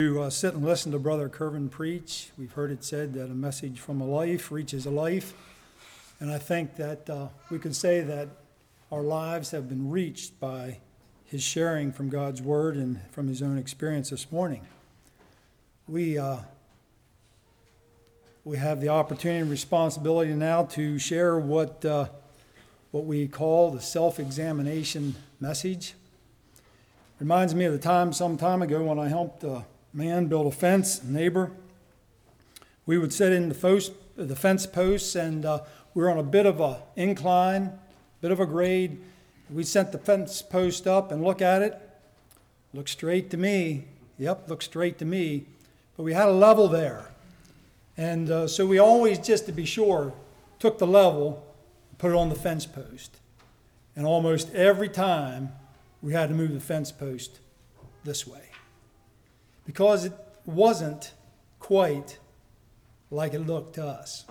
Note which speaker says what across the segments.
Speaker 1: To sit and listen to Brother Kervin preach. We've heard it said that a message from a life reaches a life. And I think that we could say that our lives have been reached by his sharing from God's Word and from his own experience this morning. We have the opportunity and responsibility now to share what we call the self-examination message. Reminds me of the time some time ago when I helped man build a fence, a neighbor. We would sit in the fence posts, and we were on a bit of an incline, bit of a grade. We'd set the fence post up and look at it. Looked straight to me. Yep, looked straight to me. But we had a level there. And so we always, just to be sure, took the level and put it on the fence post. And almost every time, we had to move the fence post this way, because it wasn't quite like it looked to us.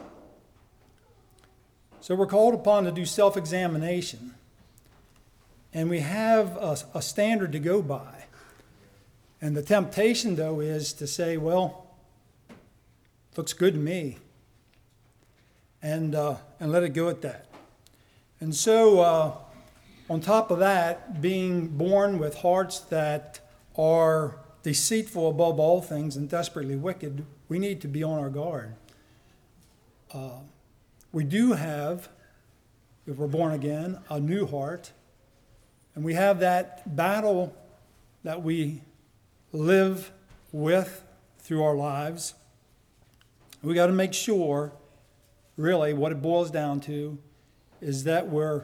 Speaker 1: So we're called upon to do self-examination, and we have a standard to go by. And the temptation, though, is to say, well, looks good to me, and let it go at that. And so on top of that, being born with hearts that are deceitful above all things and desperately wicked, we need to be on our guard. We do have, if we're born again, a new heart. And we have that battle that we live with through our lives. We got to make sure, really, what it boils down to is that we're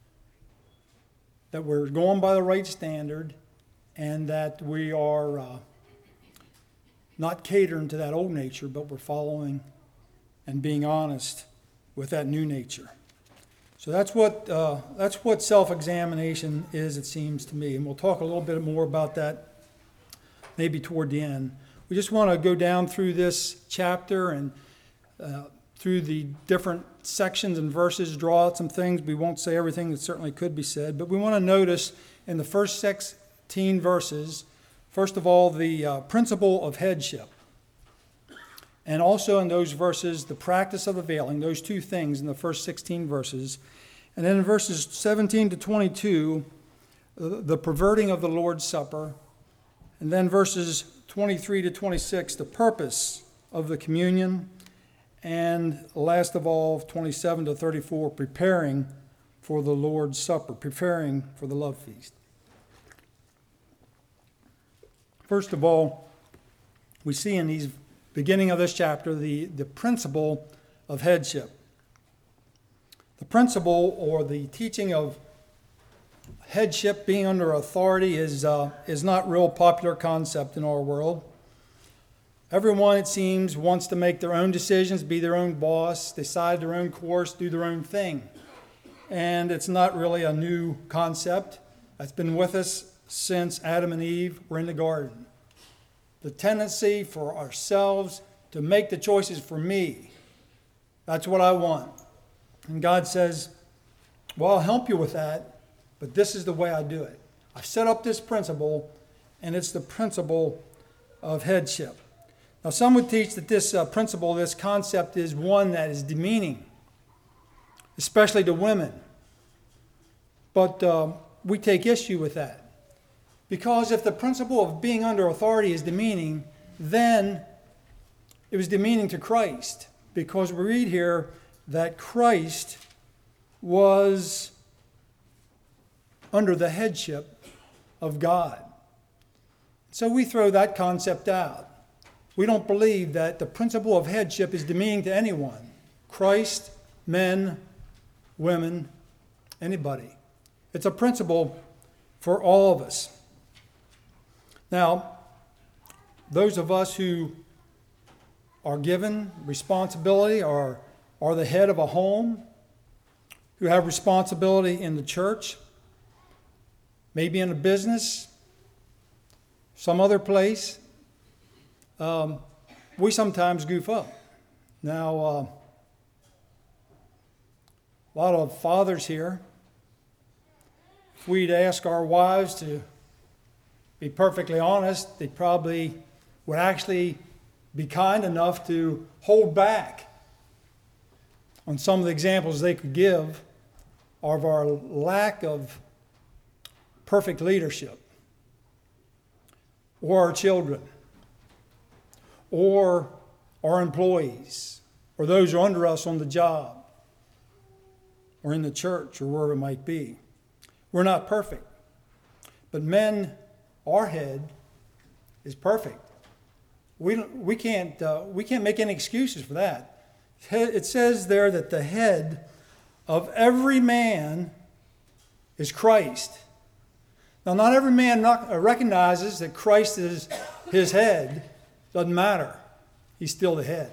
Speaker 1: going by the right standard, and that we are not catering to that old nature, but we're following and being honest with that new nature. So that's what self-examination is, it seems to me. And we'll talk a little bit more about that maybe toward the end. We just want to go down through this chapter and through the different sections and verses, draw out some things. We won't say everything that certainly could be said, but we want to notice in the first 16 verses, first of all, the principle of headship. And also in those verses, the practice of the veiling, those two things in the first 16 verses. And then in verses 17 to 22, the perverting of the Lord's Supper. And then verses 23 to 26, the purpose of the communion. And last of all, 27 to 34, preparing for the Lord's Supper, preparing for the love feast. First of all, we see in these beginning of this chapter the principle of headship. The principle or the teaching of headship, being under authority, is not real popular concept in our world. Everyone, it seems, wants to make their own decisions, be their own boss, decide their own course, do their own thing. And it's not really a new concept. That's been with us since Adam and Eve were in the garden. The tendency for ourselves to make the choices for me. That's what I want. And God says, well, I'll help you with that, but this is the way I do it. I've set up this principle, and it's the principle of headship. Now, some would teach that this principle, this concept, is one that is demeaning, especially to women. But we take issue with that. Because if the principle of being under authority is demeaning, then it was demeaning to Christ. Because we read here that Christ was under the headship of God. So we throw that concept out. We don't believe that the principle of headship is demeaning to anyone. Christ, men, women, anybody. It's a principle for all of us. Now, those of us who are given responsibility, are the head of a home, who have responsibility in the church, maybe in a business, some other place, we sometimes goof up. Now, a lot of fathers here, if we'd ask our wives to be perfectly honest, they'd probably would actually be kind enough to hold back on some of the examples they could give of our lack of perfect leadership, or our children, or our employees, or those who are under us on the job, or in the church, or wherever it might be. We're not perfect. But men, our head is perfect. We can't make any excuses for that. It says there that the head of every man is Christ. Now, not every man recognizes that Christ is his head. Doesn't matter. He's still the head.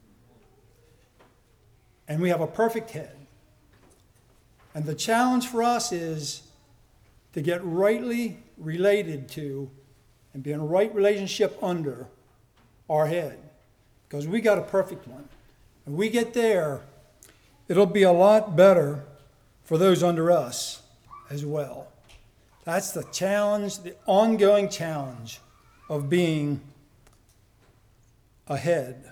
Speaker 1: And we have a perfect head. And the challenge for us is to get rightly related to and be in a right relationship under our head. Because we got a perfect one. When we get there, it'll be a lot better for those under us as well. That's the challenge, the ongoing challenge of being a head.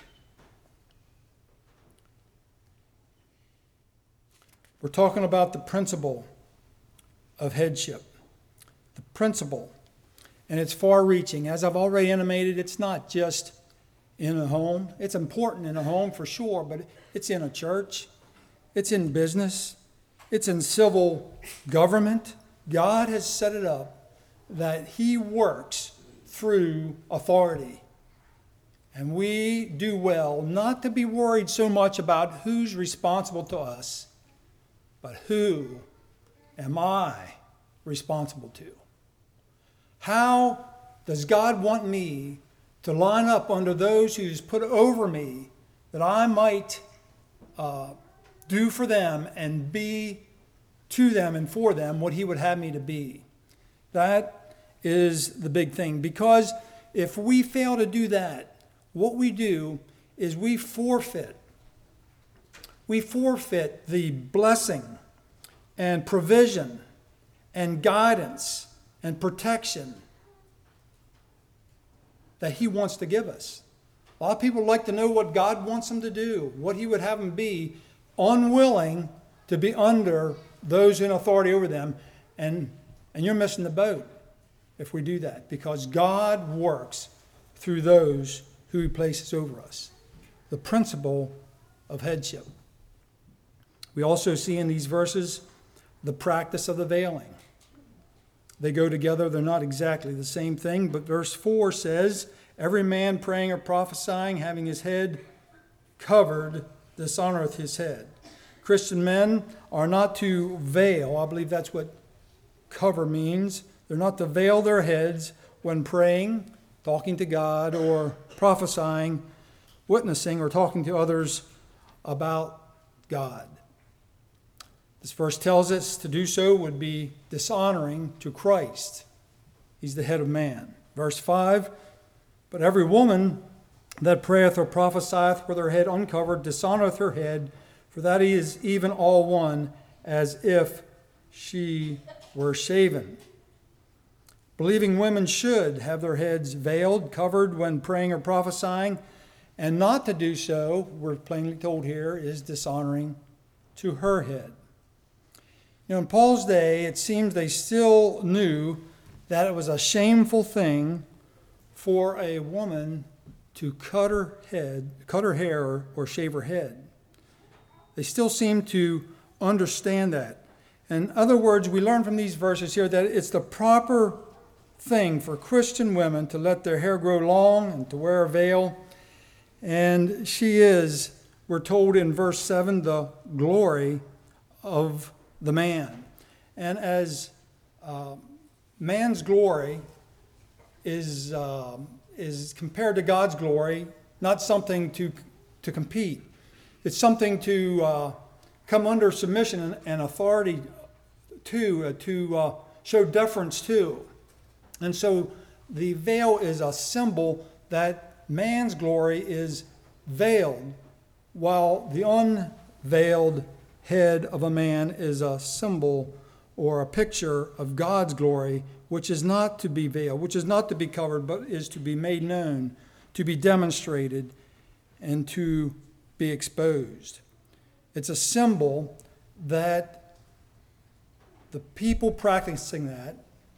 Speaker 1: We're talking about the principle of headship. The principle. And it's far-reaching. As I've already intimated, it's not just in a home. It's important in a home for sure, but it's in a church. It's in business. It's in civil government. God has set it up that He works through authority. And we do well not to be worried so much about who's responsible to us, but who am I responsible to? How does God want me to line up under those who's put over me that I might do for them and be to them and for them what He would have me to be? That is the big thing. Because if we fail to do that, what we do is we forfeit the blessing and provision and guidance and protection that He wants to give us. A lot of people like to know what God wants them to do, what He would have them be, unwilling to be under those in authority over them. And you're missing the boat if we do that, because God works through those who He places over us. The principle of headship. We also see in these verses the practice of the veiling. They go together. They're not exactly the same thing, but verse 4 says, every man praying or prophesying, having his head covered, dishonoreth his head. Christian men are not to veil. I believe that's what cover means. They're not to veil their heads when praying, talking to God, or prophesying, witnessing, or talking to others about God. This verse tells us to do so would be dishonoring to Christ. He's the head of man. Verse 5, but every woman that prayeth or prophesieth with her head uncovered dishonoreth her head, for that is even all one, as if she were shaven. Believing women should have their heads veiled, covered when praying or prophesying, and not to do so, we're plainly told here, is dishonoring to her head. You know, in Paul's day, it seems they still knew that it was a shameful thing for a woman to cut her hair, or shave her head. They still seem to understand that. In other words, we learn from these verses here that it's the proper thing for Christian women to let their hair grow long and to wear a veil. And she is, we're told in verse 7, the glory of the man. And as man's glory is compared to God's glory, not something to compete. It's something to come under submission and authority to show deference to. And so the veil is a symbol that man's glory is veiled, while the unveiled head of a man is a symbol or a picture of God's glory, which is not to be veiled, which is not to be covered, but is to be made known, to be demonstrated, and to be exposed. It's a symbol that the people practicing that,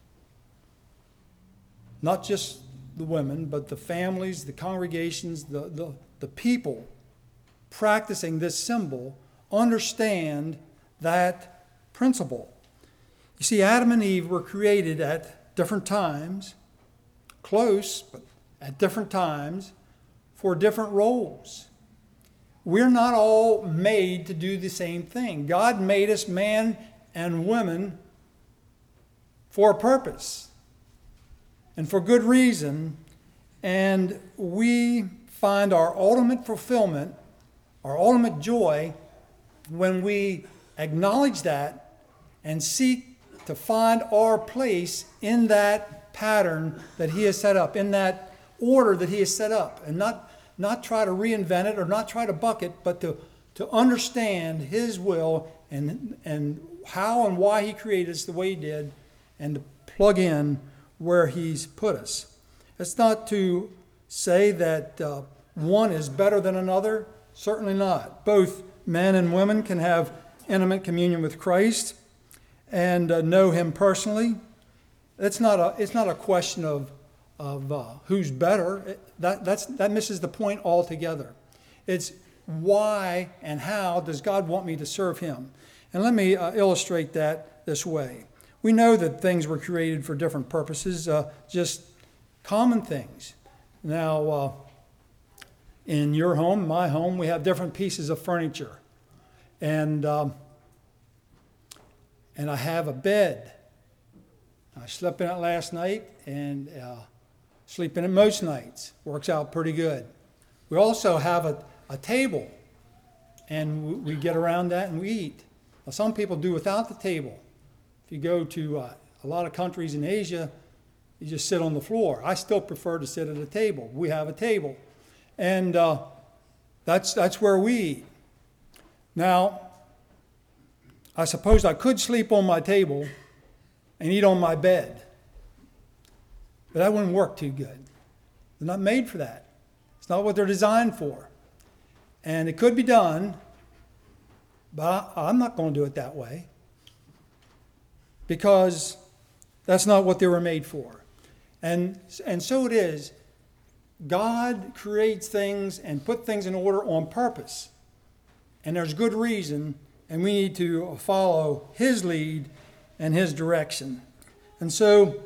Speaker 1: not just the women, but the families, the congregations, the people practicing this symbol understand that principle. You see, Adam and Eve were created at different times, close, but at different times, for different roles. We're not all made to do the same thing. God made us man and women for a purpose and for good reason, and we find our ultimate fulfillment, our ultimate joy, when we acknowledge that and seek to find our place in that pattern that He has set up, in that order that He has set up, and not try to reinvent it or not try to buck it, but to understand His will and how and why He created us the way He did, and to plug in where He's put us. It's not to say that one is better than another. Certainly not. Both men and women can have intimate communion with Christ and know Him personally. It's not a question of who's better. That misses the point altogether. It's why and how does God want me to serve Him? And let me illustrate that this way. We know that things were created for different purposes, just common things. Now, in your home, my home, we have different pieces of furniture. And I have a bed. I slept in it last night and sleep in it most nights. Works out pretty good. We also have a table, and we get around that and we eat. Now, some people do without the table. If you go to a lot of countries in Asia, you just sit on the floor. I still prefer to sit at a table. We have a table. And that's where we eat. Now, I suppose I could sleep on my table and eat on my bed. But that wouldn't work too good. They're not made for that. It's not what they're designed for. And it could be done, but I'm not going to do it that way, because that's not what they were made for. And so it is. God creates things and put things in order on purpose. And there's good reason, and we need to follow His lead and His direction. And so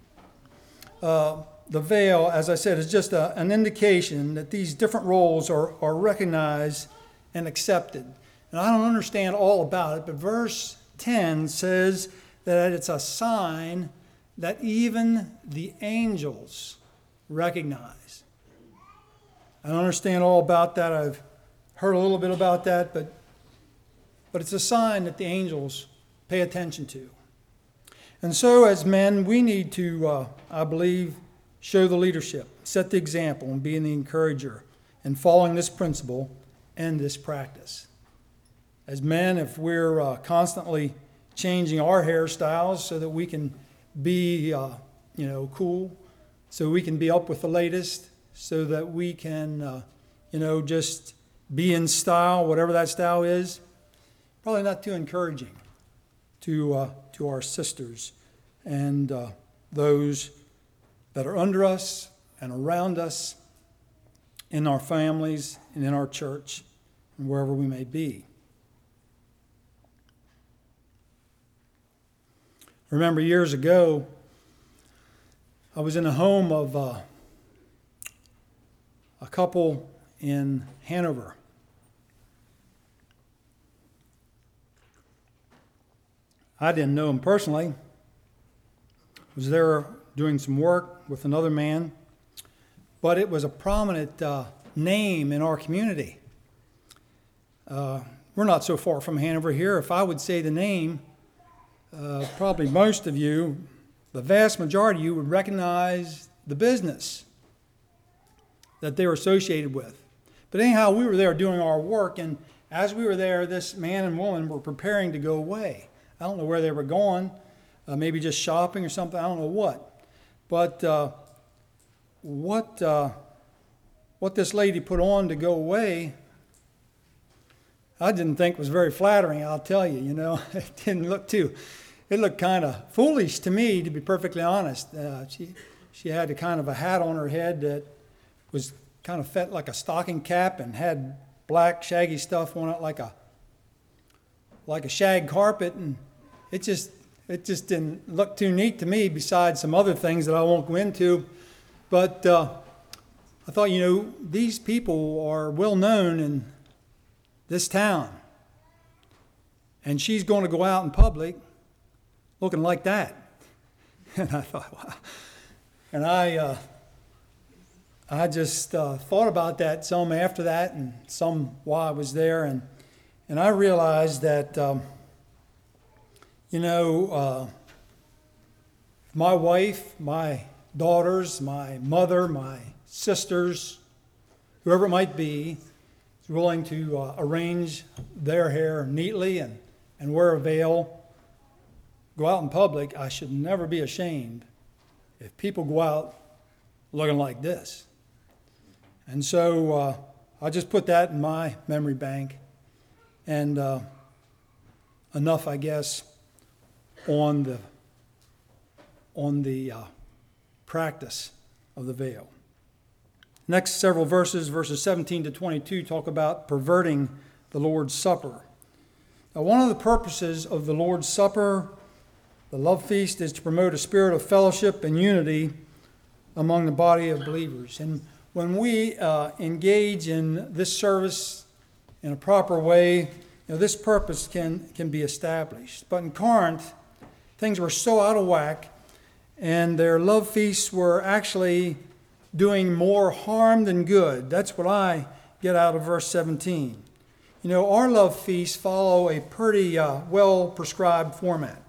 Speaker 1: the veil, as I said, is just an indication that these different roles are recognized and accepted. And I don't understand all about it, but verse 10 says that it's a sign that even the angels recognize. I don't understand all about that. I've heard a little bit about that, but it's a sign that the angels pay attention to. And so as men, we need to, I believe, show the leadership, set the example, and be the encourager in following this principle and this practice. As men, if we're constantly changing our hairstyles so that we can be, cool, so we can be up with the latest, so that we can, just be in style, whatever that style is, probably not too encouraging to our sisters and those that are under us and around us in our families and in our church and wherever we may be. I remember years ago, I was in a home of a couple in Hanover. I didn't know him personally. I was there doing some work with another man, but it was a prominent name in our community. We're not so far from Hanover here. If I would say the name, probably most of you, the vast majority of you, would recognize the business that they were associated with. But anyhow, we were there doing our work, and as we were there, this man and woman were preparing to go away. I don't know where they were going, maybe just shopping or something. I don't know what. But what this lady put on to go away, I didn't think was very flattering, I'll tell you. It didn't look too. It looked kind of foolish to me, to be perfectly honest. She had a kind of a hat on her head that was kind of fit like a stocking cap and had black shaggy stuff on it like a shag carpet, and it just didn't look too neat to me, besides some other things that I won't go into. But I thought, these people are well known in this town, and she's going to go out in public looking like that. And I thought, wow. And I just thought about that some after that, and some while I was there, and I realized that, my wife, my daughters, my mother, my sisters, whoever it might be, is willing to arrange their hair neatly and wear a veil, go out in public, I should never be ashamed if people go out looking like this. And so I just put that in my memory bank, and enough, I guess, on the practice of the veil. Next several verses 17 to 22, talk about perverting the Lord's Supper. Now, one of the purposes of the Lord's Supper, the love feast, is to promote a spirit of fellowship and unity among the body of believers. And when we engage in this service in a proper way, this purpose can be established. But in Corinth, things were so out of whack, and their love feasts were actually doing more harm than good. That's what I get out of verse 17. Our love feasts follow a pretty well-prescribed format.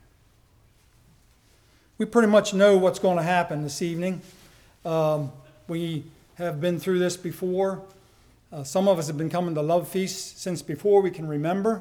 Speaker 1: We pretty much know what's going to happen this evening. We have been through this before. Some of us have been coming to love feasts since before we can remember.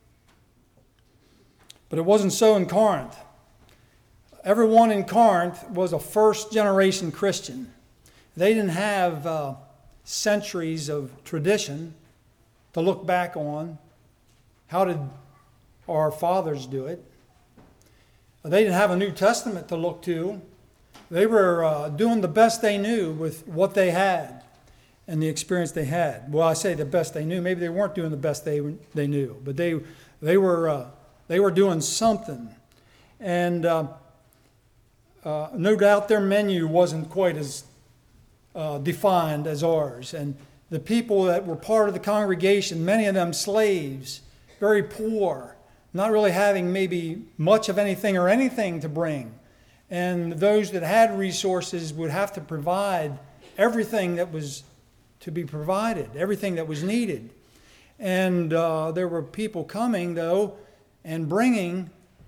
Speaker 1: But it wasn't so in Corinth. Everyone in Corinth was a first-generation Christian. They didn't have centuries of tradition to look back on. How did our fathers do it? They didn't have a New Testament to look to. They were doing the best they knew with what they had and the experience they had. Well, I say the best they knew. Maybe they weren't doing the best they knew, but they were doing something. And no doubt their menu wasn't quite as defined as ours. And the people that were part of the congregation, many of them slaves, very poor, not really having maybe much of anything or anything to bring. And those that had resources would have to provide everything that was to be provided, everything that was needed. And there were people coming, though, and bringing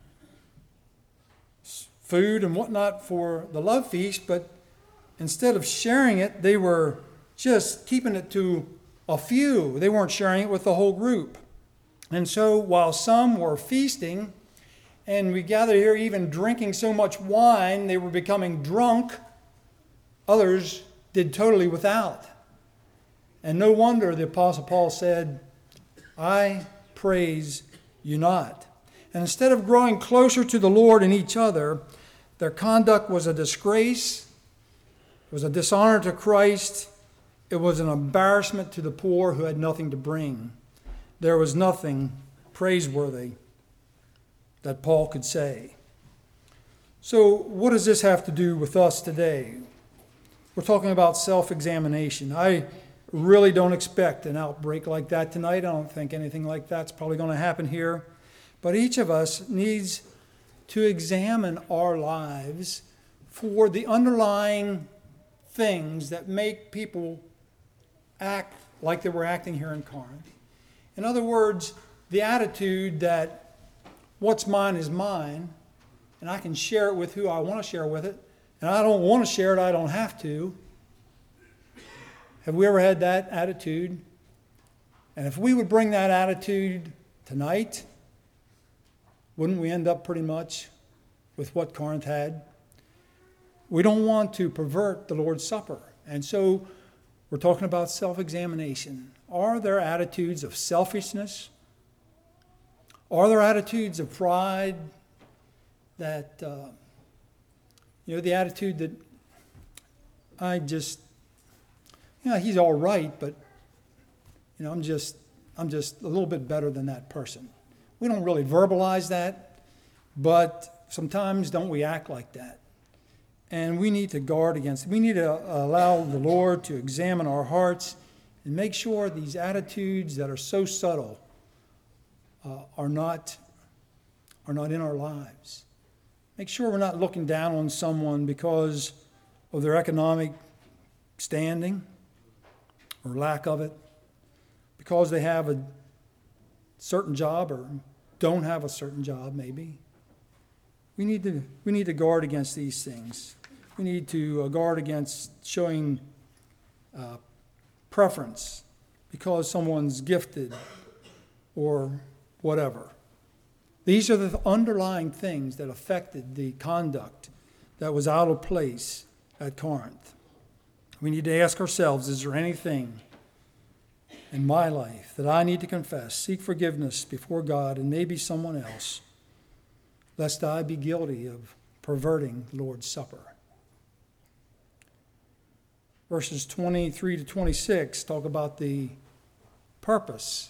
Speaker 1: food and whatnot for the love feast, but instead of sharing it, they were just keeping it to a few. They weren't sharing it with the whole group. And so while some were feasting, and we gather here even drinking so much wine, they were becoming drunk, others did totally without. And no wonder the Apostle Paul said, I praise you not. And instead of growing closer to the Lord and each other, their conduct was a disgrace. It was a dishonor to Christ. It was an embarrassment to the poor who had nothing to bring. There was nothing praiseworthy that Paul could say. So what does this have to do with us today? We're talking about self-examination. I really don't expect an outbreak like that tonight. I don't think anything like that's probably going to happen here. But each of us needs to examine our lives for the underlying things that make people act like they were acting here in Corinth. In other words, the attitude that what's mine is mine, and I can share it with who I want to share with it, and I don't want to share it, I don't have to. Have we ever had that attitude? And if we would bring that attitude tonight, wouldn't we end up pretty much with what Corinth had. We don't want to pervert the Lord's Supper. And so we're talking about self-examination. Are there attitudes of selfishness? Are there attitudes of pride that, the attitude that he's all right, but, I'm just a little bit better than that person. We don't really verbalize that, but sometimes don't we act like that? And we need to guard against it. We need to allow the Lord to examine our hearts and make sure these attitudes that are so subtle are not in our lives. Make sure we're not looking down on someone because of their economic standing or lack of it, because they have a certain job or don't have a certain job maybe. We need to guard against these things. We need to guard against showing preference because someone's gifted or whatever. These are the underlying things that affected the conduct that was out of place at Corinth. We need to ask ourselves, is there anything in my life that I need to confess, seek forgiveness before God and maybe someone else, lest I be guilty of perverting the Lord's Supper? Verses 23 to 26 talk about the purpose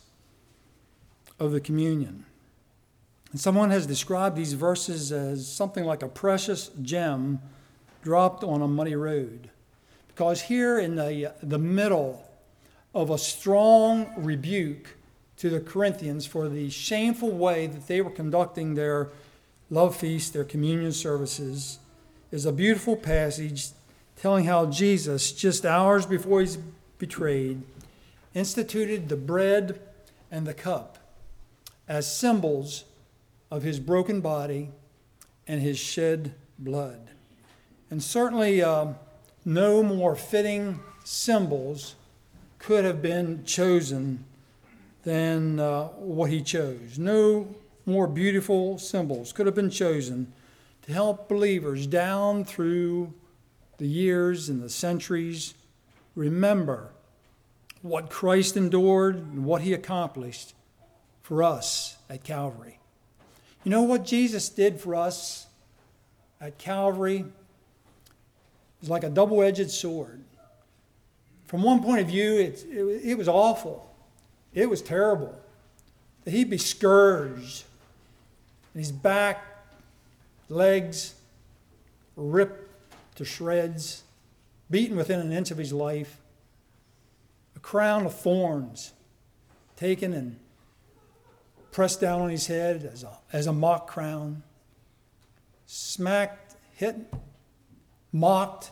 Speaker 1: of the communion. And someone has described these verses as something like a precious gem dropped on a muddy road. Because here in the middle of a strong rebuke to the Corinthians for the shameful way that they were conducting their love feast, their communion services, is a beautiful passage telling how Jesus, just hours before he's betrayed, instituted the bread and the cup as symbols of his broken body and his shed blood. And certainly no more fitting symbols could have been chosen than what he chose. No more beautiful symbols could have been chosen to help believers down through the years and the centuries remember what Christ endured and what he accomplished for us at Calvary. You know what Jesus did for us at Calvary is like a double-edged sword. From one point of view, it was awful. It was terrible. That he'd be scourged, and his back, legs ripped to shreds, beaten within an inch of his life, a crown of thorns taken and pressed down on his head as a mock crown, smacked, hit, mocked,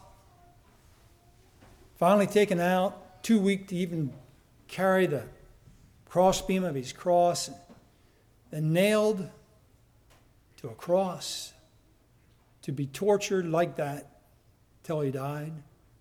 Speaker 1: finally taken out, too weak to even carry the crossbeam of his cross, and nailed to a cross to be tortured like that till he died.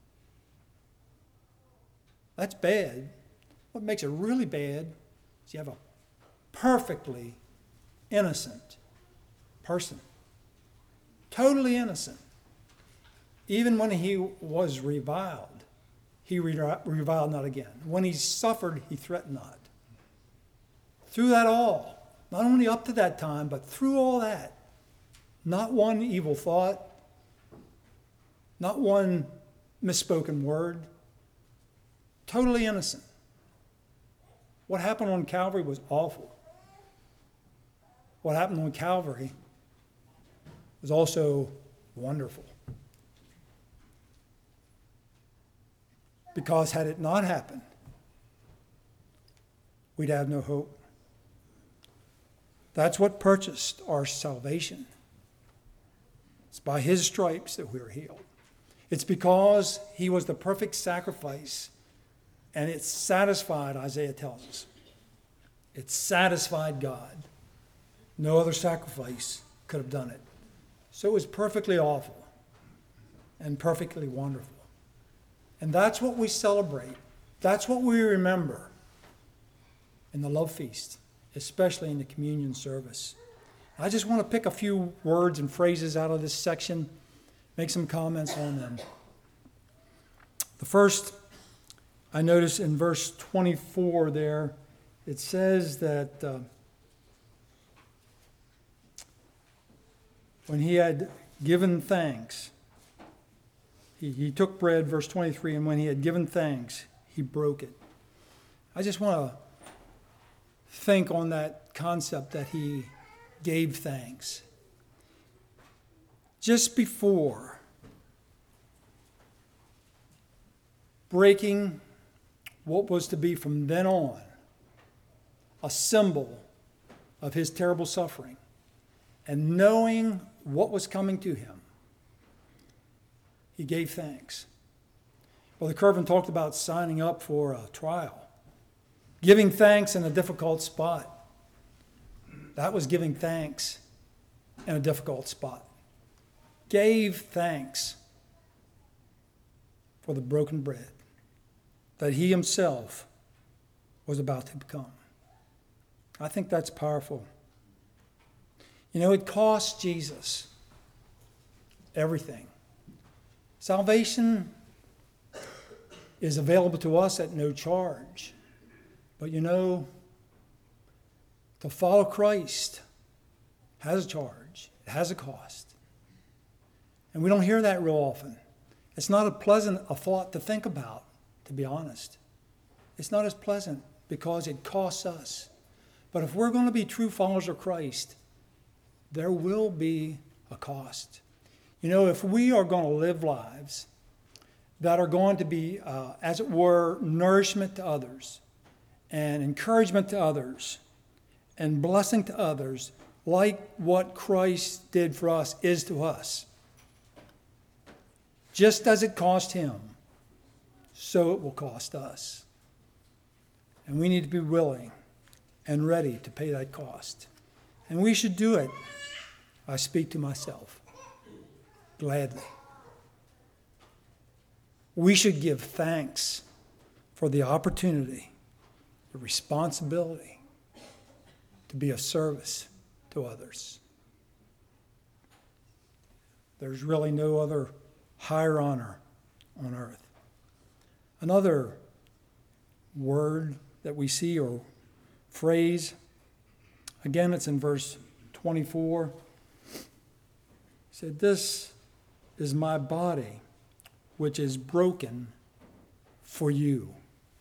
Speaker 1: That's bad. What makes it really bad is you have a perfectly innocent person. Totally innocent. Even when he was reviled, he reviled not again. When he suffered, he threatened not. Through that all, not only up to that time, but through all that, not one evil thought, not one misspoken word, totally innocent. What happened on Calvary was awful. What happened on Calvary was also wonderful. Because had it not happened, we'd have no hope. That's what purchased our salvation. It's by his stripes that we are healed. It's because he was the perfect sacrifice, and it satisfied, Isaiah tells us. It satisfied God. No other sacrifice could have done it. So it was perfectly awful and perfectly wonderful. And that's what we celebrate. That's what we remember in the love feast, especially in the communion service. I just want to pick a few words and phrases out of this section, make some comments on them. The first, I notice in verse 24 there, it says that when he had given thanks, he took bread, verse 23, and when he had given thanks, he broke it. I just want to think on that concept that he gave thanks. Just before breaking what was to be from then on a symbol of his terrible suffering, and knowing what was coming to him, he gave thanks. Brother Curvin talked about signing up for a trial, giving thanks in a difficult spot. That was giving thanks in a difficult spot. Gave thanks for the broken bread that he himself was about to become. I think that's powerful. You know, it cost Jesus everything. Salvation is available to us at no charge. But you know, to follow Christ has a charge. It has a cost. And we don't hear that real often. It's not a pleasant thought to think about, to be honest. It's not as pleasant because it costs us. But if we're going to be true followers of Christ, there will be a cost. You know, if we are going to live lives that are going to be, as it were, nourishment to others and encouragement to others and blessing to others, like what Christ did for us is to us, just as it cost him, so it will cost us. And we need to be willing and ready to pay that cost. And we should do it, I speak to myself, gladly. We should give thanks for the opportunity, the responsibility to be of service to others. There's really no other higher honor on earth. Another word that we see or phrase, again, it's in verse 24. He said, "This is my body, which is broken for you."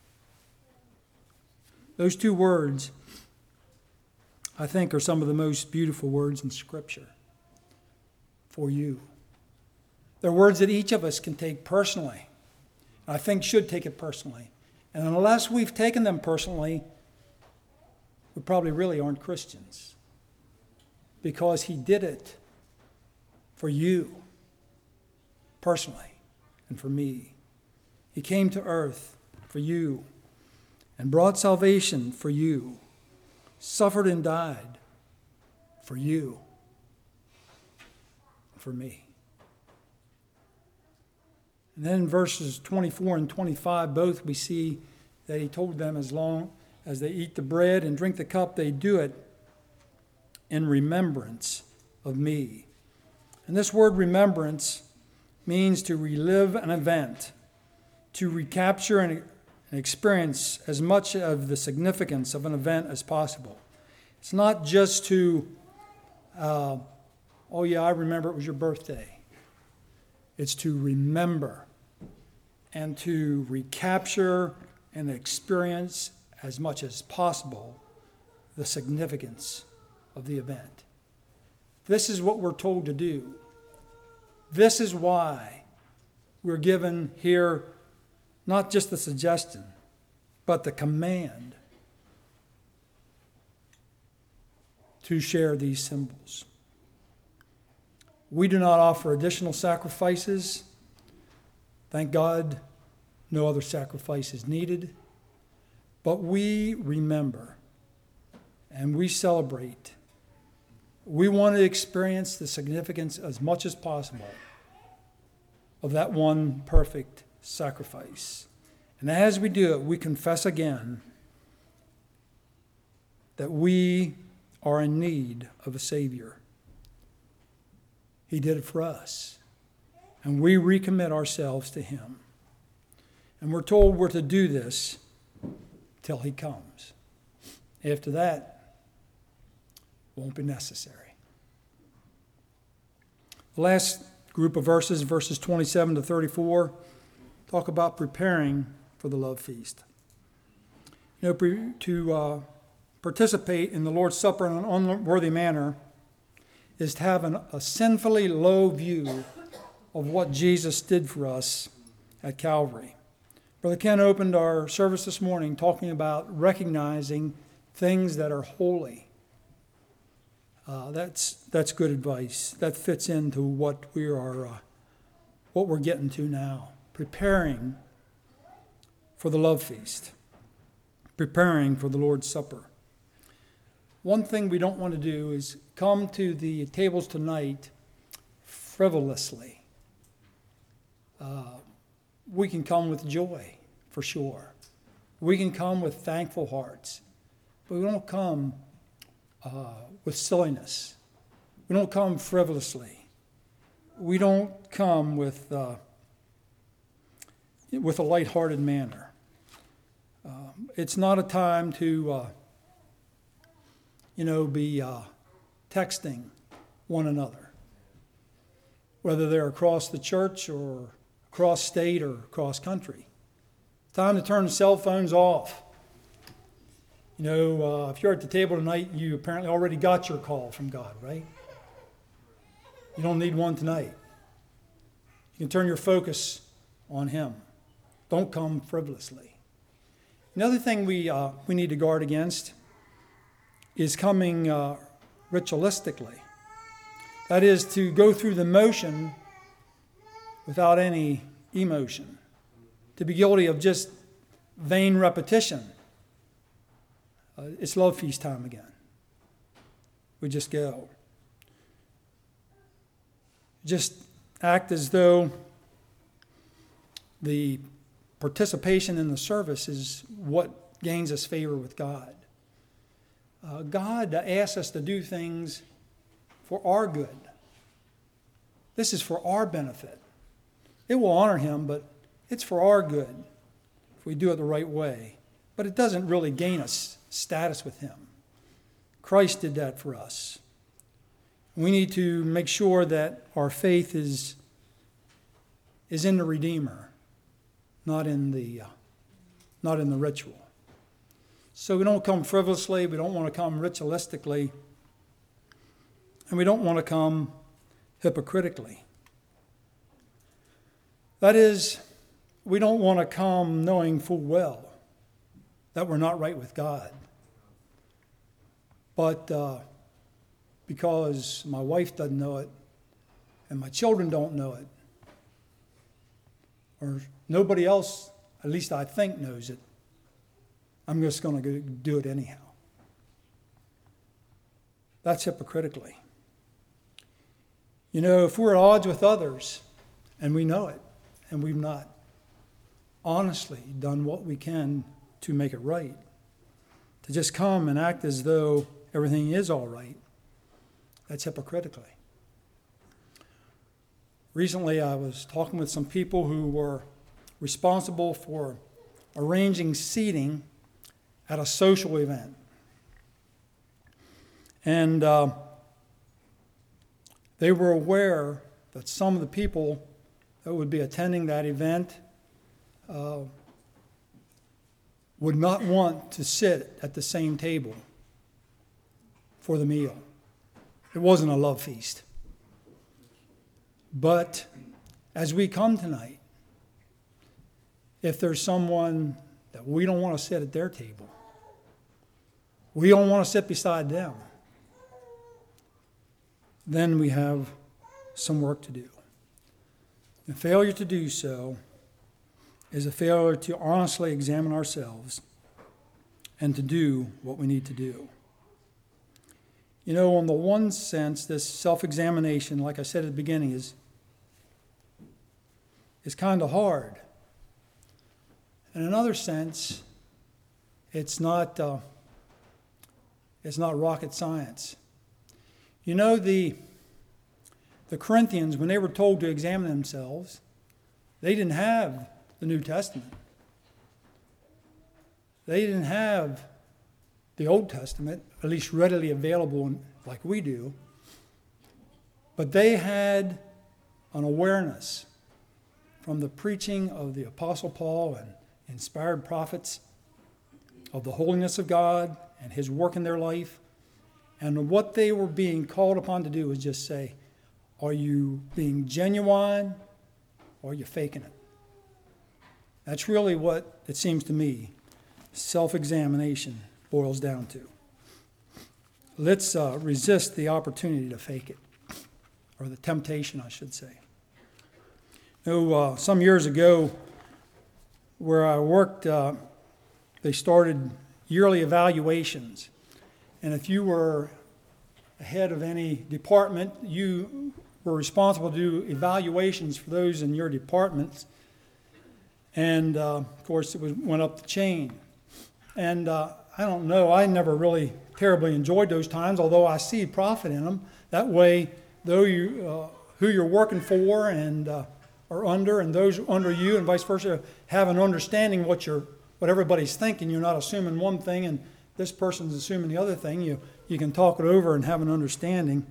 Speaker 1: Those two words, I think, are some of the most beautiful words in Scripture. For you. They're words that each of us can take personally. I think should take it personally. And unless we've taken them personally, we probably really aren't Christians. Because he did it for you, personally, and for me. He came to earth for you and brought salvation for you, suffered and died for you, for me. And then in verses 24 and 25, both we see that he told them as long as they eat the bread and drink the cup, they do it in remembrance of me. And this word remembrance means to relive an event, to recapture and experience as much of the significance of an event as possible. It's not just to, oh yeah, I remember it was your birthday. It's to remember and to recapture and experience as much as possible the significance of the event. This is what we're told to do. This is why we're given here not just the suggestion, but the command to share these symbols. We do not offer additional sacrifices. Thank God, no other sacrifice is needed. But we remember and we celebrate. We want to experience the significance as much as possible of that one perfect sacrifice. And as we do it, we confess again that we are in need of a Savior. He did it for us. And we recommit ourselves to Him. And we're told we're to do this till He comes. After that, it won't be necessary. The last group of verses, verses 27 to 34, talk about preparing for the love feast. To participate in the Lord's Supper in an unworthy manner is to have a sinfully low view of what Jesus did for us at Calvary. Brother Ken opened our service this morning talking about recognizing things that are holy. That's good advice. That fits into what we're getting to now. Preparing for the love feast. Preparing for the Lord's Supper. One thing we don't want to do is come to the tables tonight frivolously. We can come with joy, for sure. We can come with thankful hearts. But we don't come with silliness. We don't come frivolously. We don't come with a lighthearted manner. It's not a time to, be texting one another, whether they're across the church or across state or across country. Time to turn the cell phones off. If you're at the table tonight, you apparently already got your call from God, right? You don't need one tonight. You can turn your focus on Him. Don't come frivolously. Another thing we need to guard against is coming ritualistically. That is to go through the motion without any emotion. To be guilty of just vain repetition. It's love feast time again. We just go. Just act as though the participation in the service is what gains us favor with God. God asks us to do things for our good. This is for our benefit. It will honor Him, but it's for our good if we do it the right way. But it doesn't really gain us status with Him. Christ did that for us. We need to make sure that our faith is in the Redeemer, not in the ritual. So we don't come frivolously, we don't want to come ritualistically, and we don't want to come hypocritically. That is, we don't want to come knowing full well that we're not right with God. But because my wife doesn't know it, and my children don't know it, or nobody else, at least I think, knows it, I'm just going to do it anyhow. That's hypocritically. If we're at odds with others, and we know it, and we've not honestly done what we can to make it right, to just come and act as though everything is all right, that's hypocritically. Recently, I was talking with some people who were responsible for arranging seating at a social event. And they were aware that some of the people that would be attending that event would not want to sit at the same table for the meal. It wasn't a love feast. But as we come tonight, if there's someone that we don't want to sit at their table, we don't want to sit beside them, then we have some work to do. The failure to do so is a failure to honestly examine ourselves and to do what we need to do. In the one sense, this self-examination, like I said at the beginning, is kind of hard. In another sense, it's not It's not rocket science. You know, the Corinthians, when they were told to examine themselves, they didn't have the New Testament. They didn't have the Old Testament, at least readily available like we do. But they had an awareness from the preaching of the Apostle Paul and inspired prophets of the holiness of God and his work in their life. And what they were being called upon to do was just say, are you being genuine or are you faking it? That's really what it seems to me self-examination boils down to. Let's resist the opportunity to fake it, or the temptation, I should say. You know, some years ago, where I worked, they started yearly evaluations. And if you were head of any department, you were responsible to do evaluations for those in your departments. And, of course, it went up the chain. And I don't know, I never really terribly enjoyed those times, although I see profit in them. That way, though you, who you're working for and are under, and those under you, and vice versa, have an understanding what everybody's thinking. You're not assuming one thing and this person's assuming the other thing. You can talk it over and have an understanding.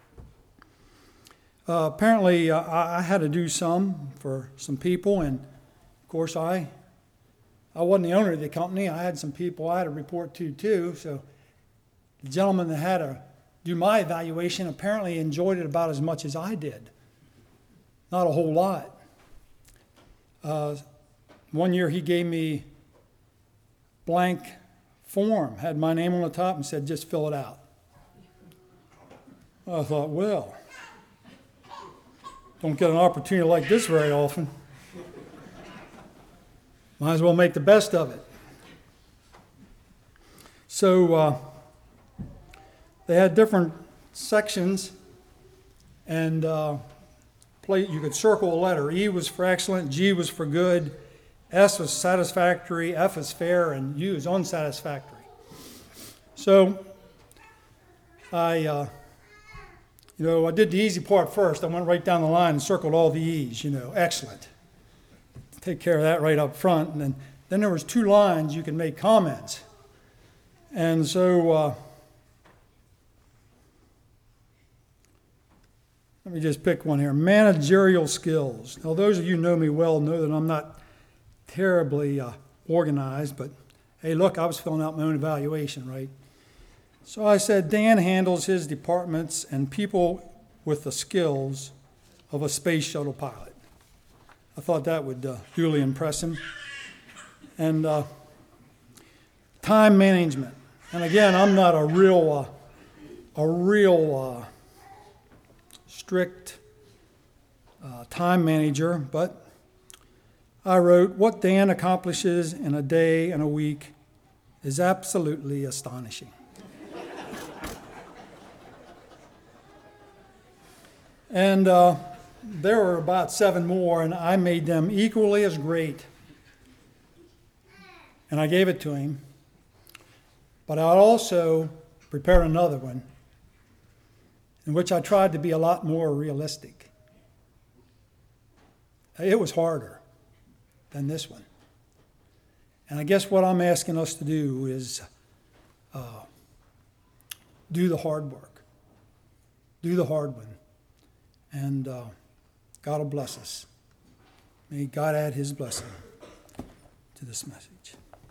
Speaker 1: Apparently, I had to do some for some people, and of course, I wasn't the owner of the company. I had some people I had to report to too. So the gentleman that had to do my evaluation apparently enjoyed it about as much as I did. Not a whole lot. One year he gave me blank form, had my name on the top and said, just fill it out. I thought, well, don't get an opportunity like this very often. Might as well make the best of it. So they had different sections, and you could circle a letter. E was for excellent, G was for good, S was satisfactory, F is fair, and U is unsatisfactory. So I did the easy part first. I went right down the line and circled all the E's, excellent. Take care of that right up front. And then there was 2 lines you could make comments. And so let me just pick one here. Managerial skills. Now, those of you who know me well know that I'm not terribly organized, but hey, look, I was filling out my own evaluation, right? So I said, Dan handles his departments and people with the skills of a space shuttle pilot. I thought that would duly impress him. And time management. And again, I'm not a real strict time manager, but I wrote, what Dan accomplishes in a day and a week is absolutely astonishing. And there were about 7 more, and I made them equally as great. And I gave it to him. But I also prepared another one in which I tried to be a lot more realistic. It was harder than this one. And I guess what I'm asking us to do is do the hard work. Do the hard one. And God will bless us. May God add his blessing to this message.